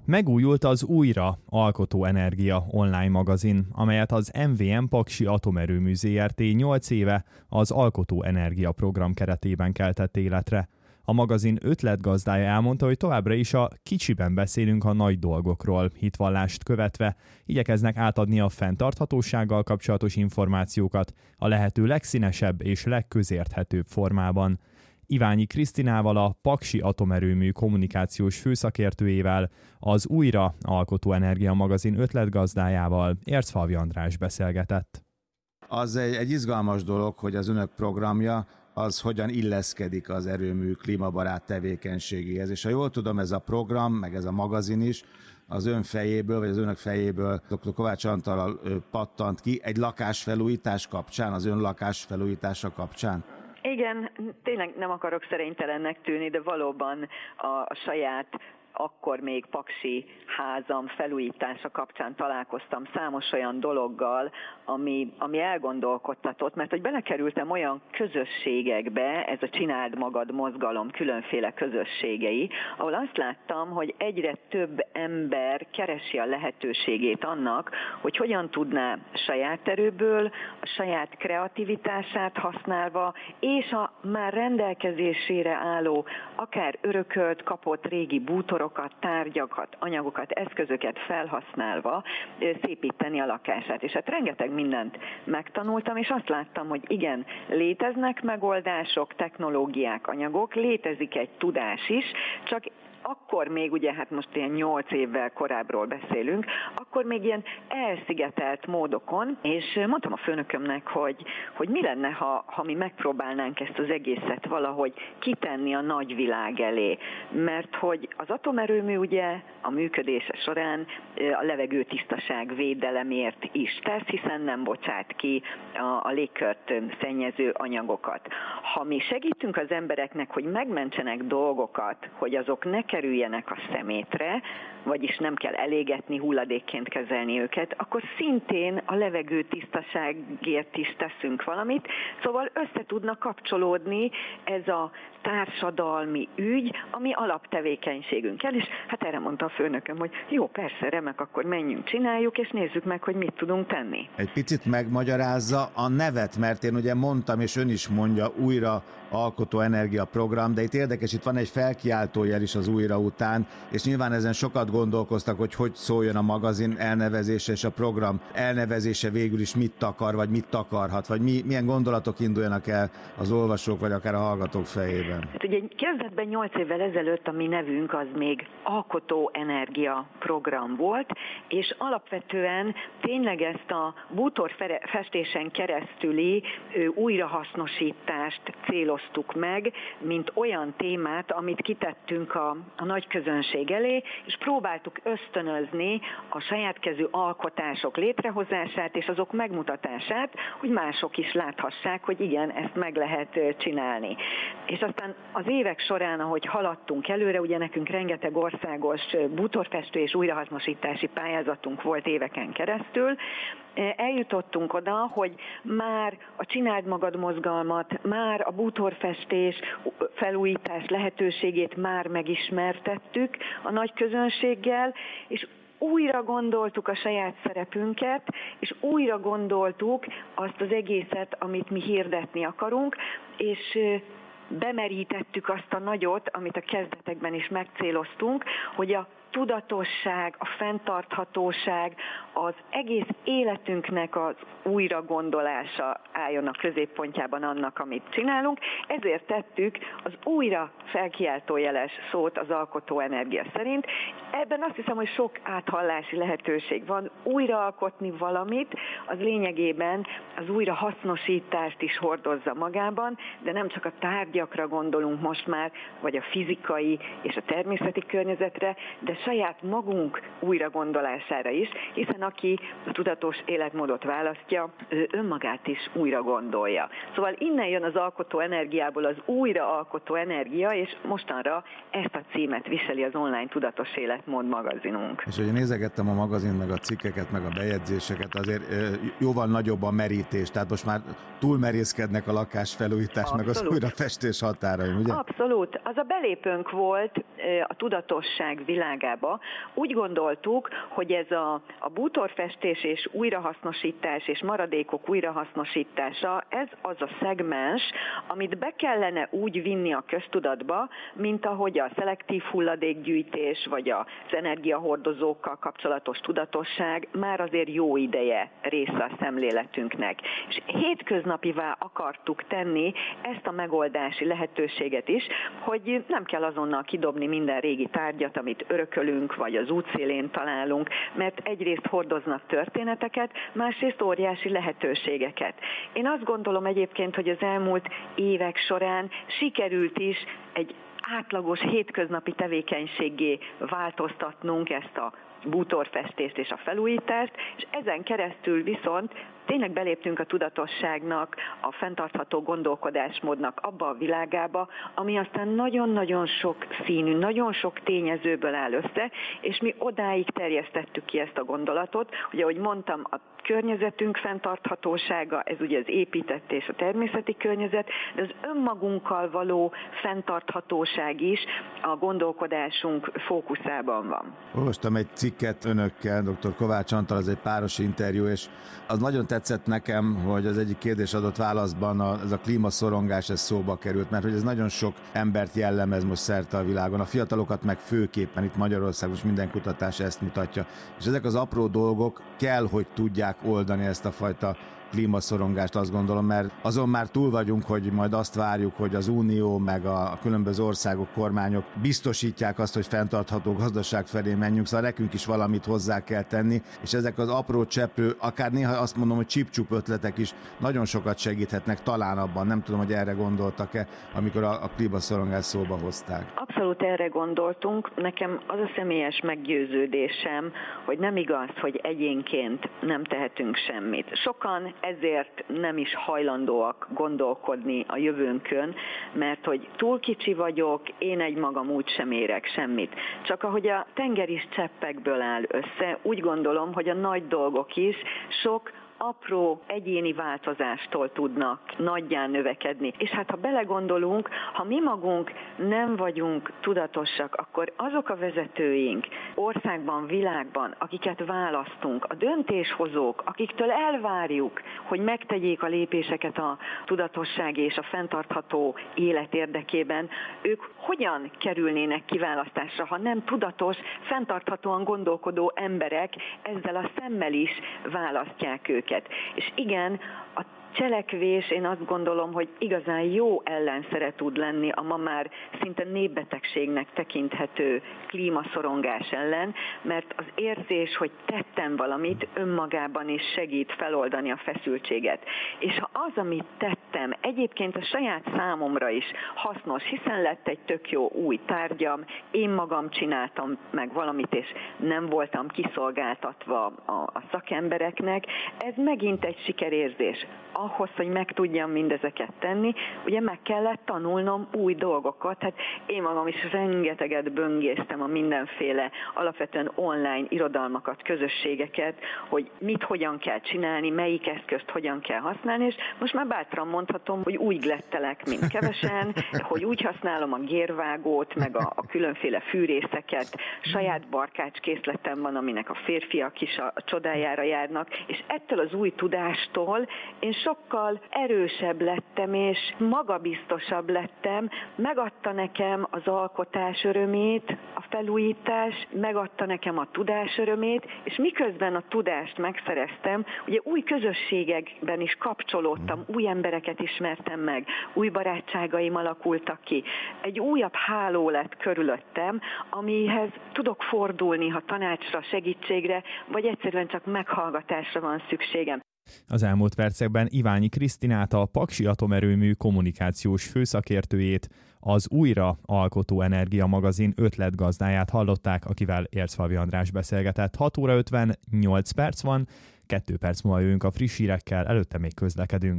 Megújult az Újra Alkotó Energia online magazin, amelyet az MVM Paksi Atomerőmű Zrt. 8 éve az Alkotó Energia program keretében keltett életre. A magazin ötletgazdája elmondta, hogy továbbra is a kicsiben beszélünk a nagy dolgokról, hitvallást követve, igyekeznek átadni a fenntarthatósággal kapcsolatos információkat a lehető legszínesebb és legközérthetőbb formában. Iványi Krisztinával, a Paksi Atomerőmű kommunikációs főszakértőjével, az Újra Alkotó Energia magazin ötletgazdájával Erzfalvi András beszélgetett. Az egy izgalmas dolog, hogy az önök programja az hogyan illeszkedik az erőmű klímabarát tevékenységéhez. És ha jól tudom, ez a program, meg ez a magazin is az ön fejéből, vagy az önök fejéből dr. Kovács Antal pattant ki egy lakásfelújítás kapcsán, az ön lakásfelújítása kapcsán. Igen, tényleg nem akarok szerénytelennek tűnni, de valóban a saját akkor még paksi házam felújítása kapcsán találkoztam számos olyan dologgal, ami elgondolkodtatott, mert hogy belekerültem olyan közösségekbe, ez a Csináld Magad mozgalom különféle közösségei, ahol azt láttam, hogy egyre több ember keresi a lehetőségét annak, hogy hogyan tudná saját erőből, a saját kreativitását használva, és a már rendelkezésére álló, akár örökölt, kapott régi bútorokat, tárgyakat, anyagokat, eszközöket felhasználva szépíteni a lakását. És hát rengeteg mindent megtanultam, és azt láttam, hogy igen, léteznek megoldások, technológiák, anyagok, létezik egy tudás is, csak akkor még, ugye hát most ilyen 8 évvel korábbról beszélünk, akkor még ilyen elszigetelt módokon, és mondtam a főnökömnek, hogy mi lenne, ha mi megpróbálnánk ezt az egészet valahogy kitenni a nagyvilág elé. Mert hogy az atomerőmű ugye a működése során a levegőtisztaság védelemért is tesz, hiszen nem bocsát ki a légkört szennyező anyagokat. Ha mi segítünk az embereknek, hogy megmentsenek dolgokat, hogy azok ne kerüljenek a szemétre, vagyis nem kell elégetni, hulladékként kezelni őket, akkor szintén a levegő tisztaságért is teszünk valamit, szóval össze tudna kapcsolódni ez a társadalmi ügy, ami alaptevékenységünkkel, és hát erre mondta a főnököm, hogy jó, persze, remek, akkor menjünk, csináljuk, és nézzük meg, hogy mit tudunk tenni. Egy picit megmagyarázza a nevet, mert én ugye mondtam, és ön is mondja, Újra Alkotó Energia program, de itt érdekes, itt van egy felkiáltójel is az újra után, és nyilván ezen sokat gondolkoztak, hogy szóljon a magazin elnevezése, és a program elnevezése végül is mit takar, vagy mit takarhat, vagy milyen gondolatok induljanak el az olvasók, vagy akár a hallgatók fejében. Hát ugye kezdetben 8 évvel ezelőtt a mi nevünk az még Alkotó Energia program volt, és alapvetően tényleg ezt a bútorfestésen keresztüli újrahasznosítást céloztuk meg, mint olyan témát, amit kitettünk a nagy közönség elé, és próbáltuk ösztönözni a saját kezű alkotások létrehozását és azok megmutatását, hogy mások is láthassák, hogy igen, ezt meg lehet csinálni. És aztán az évek során, ahogy haladtunk előre, ugye nekünk rengeteg országos bútorfestő és újrahasznosítási pályázatunk volt éveken keresztül, eljutottunk oda, hogy már a Csináld Magad mozgalmat, már a bútorfestés, felújítás lehetőségét már megismertettük a nagy közönséggel, és újra gondoltuk a saját szerepünket, és újra gondoltuk azt az egészet, amit mi hirdetni akarunk, és bemerítettük azt a nagyot, amit a kezdetekben is megcéloztunk, hogy a tudatosság, a fenntarthatóság, az egész életünknek az újragondolása álljon a középpontjában annak, amit csinálunk. Ezért tettük az újra felkiáltójeles szót az Alkotó Energia szerint. Ebben azt hiszem, hogy sok áthallási lehetőség van. Újraalkotni valamit, az lényegében az újrahasznosítást is hordozza magában, de nem csak a tárgyakra gondolunk most már, vagy a fizikai és a természeti környezetre, de saját magunk újragondolására is, hiszen aki a tudatos életmódot választja, ő önmagát is újra újra gondolja. Szóval innen jön az alkotó energiából az újraalkotó energia, és mostanra ezt a címet viseli az online Tudatos Életmód magazinunk. És hogy nézegettem a magazin, meg a cikkeket, meg a bejegyzéseket, azért jóval nagyobb a merítés, tehát most már túlmerészkednek a lakásfelújítás, meg az újrafestés határain, ugye? Abszolút. Az a belépőnk volt a tudatosság világába. Úgy gondoltuk, hogy ez a bútorfestés és újrahasznosítás és maradékok újrahasznosítása, ez az a szegmens, amit be kellene úgy vinni a köztudatba, mint ahogy a szelektív hulladékgyűjtés, vagy az energiahordozókkal kapcsolatos tudatosság már azért jó ideje része a szemléletünknek. És hétköznapivá akartuk tenni ezt a megoldási lehetőséget is, hogy nem kell azonnal kidobni minden régi tárgyat, amit örökölünk, vagy az útszélén találunk, mert egyrészt hordoznak történeteket, másrészt óriási lehetőségeket. Én azt gondolom egyébként, hogy az elmúlt évek során sikerült is egy átlagos hétköznapi tevékenységgé változtatnunk ezt a bútorfestést és a felújítást, és ezen keresztül viszont tényleg beléptünk a tudatosságnak, a fenntartható gondolkodásmódnak abba a világába, ami aztán nagyon-nagyon sok színű, nagyon sok tényezőből áll össze, és mi odáig terjesztettük ki ezt a gondolatot, hogy ahogy mondtam, a környezetünk fenntarthatósága, ez ugye az épített és a természeti környezet, de az önmagunkkal való fenntarthatóság is a gondolkodásunk fókuszában van. Olvastam egy cikket önökkel, dr. Kovács Antal, ez egy páros interjú, és az nagyon tetszett nekem, hogy az egyik kérdés adott válaszban ez a klímaszorongás, ez szóba került, mert hogy ez nagyon sok embert jellemez most szerte a világon, a fiatalokat meg főképpen, itt Magyarországon most minden kutatás ezt mutatja, és ezek az apró dolgok kell, hogy tudják oldani ezt a fajta klímaszorongást, azt gondolom, mert azon már túl vagyunk, hogy majd azt várjuk, hogy az Unió meg a különböző országok, kormányok biztosítják azt, hogy fenntartható gazdaság felé menjünk, szóval nekünk is valamit hozzá kell tenni, és ezek az apró cseprő, akár néha azt mondom, hogy csip-csup ötletek is nagyon sokat segíthetnek talán abban, nem tudom, hogy erre gondoltak-e, amikor a klímaszorongás szóba hozták. Abszolút erre gondoltunk. Nekem az a személyes meggyőződésem, hogy nem igaz, hogy egyénként nem tehetünk semmit. Sokan ezért nem is hajlandóak gondolkodni a jövőnkön, mert hogy túl kicsi vagyok, én egymagam úgy sem érek semmit. Csak ahogy a tenger is cseppekből áll össze, úgy gondolom, hogy a nagy dolgok is sok apró egyéni változástól tudnak nagyján növekedni. És hát ha belegondolunk, ha mi magunk nem vagyunk tudatosak, akkor azok a vezetőink országban, világban, akiket választunk, a döntéshozók, akiktől elvárjuk, hogy megtegyék a lépéseket a tudatosság és a fenntartható élet érdekében, ők hogyan kerülnének kiválasztásra, ha nem tudatos, fenntarthatóan gondolkodó emberek ezzel a szemmel is választják őket. És igen, a cselekvés, én azt gondolom, hogy igazán jó ellenszere tud lenni a ma már szinte népbetegségnek tekinthető klímaszorongás ellen, mert az érzés, hogy tettem valamit, önmagában is segít feloldani a feszültséget. És ha az, amit tettem, egyébként a saját számomra is hasznos, hiszen lett egy tök jó új tárgyam, én magam csináltam meg valamit, és nem voltam kiszolgáltatva a szakembereknek, ez megint egy sikerérzés. Ahhoz, hogy meg tudjam mindezeket tenni, ugye meg kellett tanulnom új dolgokat. Hát én magam is rengeteget böngésztem a mindenféle alapvetően online irodalmakat, közösségeket, hogy mit hogyan kell csinálni, melyik eszközt hogyan kell használni, és most már bátran mondhatom, hogy úgy glettelek, mint kevesen, hogy úgy használom a gérvágót, meg a különféle fűrészeket, saját barkácskészletem van, aminek a férfiak is a csodájára járnak, és ettől az új tudástól én sokkal erősebb lettem, és magabiztosabb lettem. Megadta nekem az alkotás örömét, a felújítás, megadta nekem a tudás örömét, és miközben a tudást megszereztem, ugye új közösségekben is kapcsolódtam, új embereket ismertem meg, új barátságaim alakultak ki. Egy újabb háló lett körülöttem, amihez tudok fordulni, ha tanácsra, segítségre, vagy egyszerűen csak meghallgatásra van szükségem. Az elmúlt percekben Iványi Krisztinát, a Paksi Atomerőmű kommunikációs főszakértőjét, az Újra Alkotó Energia magazin ötletgazdáját hallották, akivel Ércfalvi András beszélgetett. 6 óra 58 perc van, 2 perc múlva jövünk a friss hírekkel, előtte még közlekedünk.